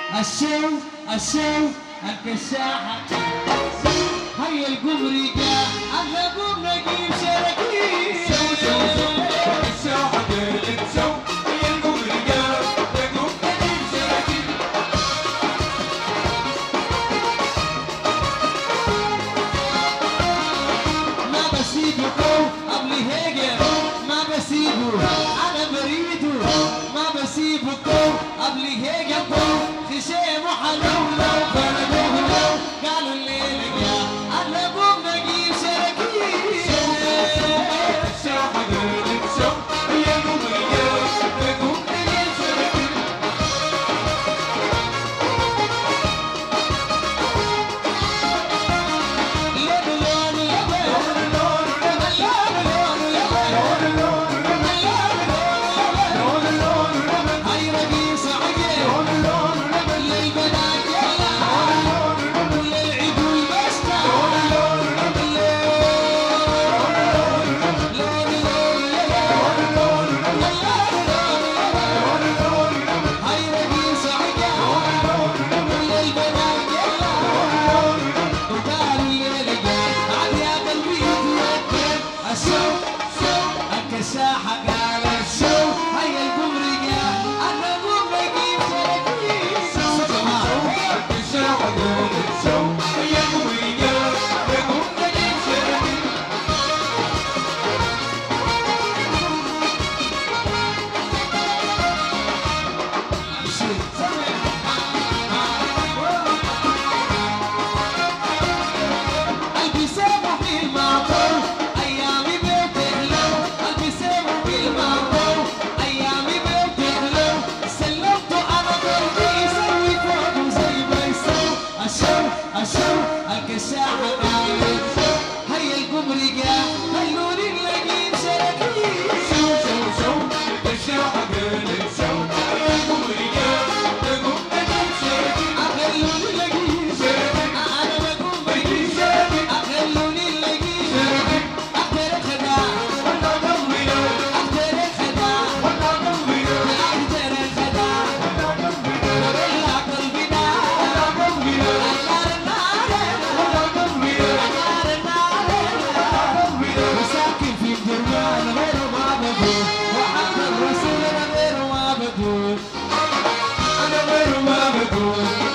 الشو الكشاحة هيا القمري جاء أنا قوم نجيب شركين الشو حديد الشو هيا القمري جاء نقوم نجيب شركين ما بسيبكم قبل هيجر ما بسيبه أنا بريده ما بسيبكم قبل هيجر خشيم وحلولة وخلدوه قالوا الليل يا أنا قوم نجيب شركين الشو حديد الشو هيا القمري جاء نقوم نجيب شركين الكساحة قال الشو هيا القمري جاء أنا قوم نجيب شركين الشو حديد الشو هيا القمري جاء نقوم نجيب شركين قلبي سامح في المعطر أيامي بتهلو قلبي سامح في المعطر أيامي بتهلو سلمته أنا قلبي يسوي فوق زي ما يسوي الشو الكساحة قالت هيا القمري جاء خلوني نلاقي شركين الشو حديد الشو هيا القمري جاء نقوم نجيب شركين خلوني نلاقي أنا بقوم بجيب خلوني نلاقي أقدر الخداع أقدر الخداع أقدر الخداع نبلع قلبنا وساكن في الدرمان غير ما بقول وحق الرسول غير ما بقول أنا غير ما بقول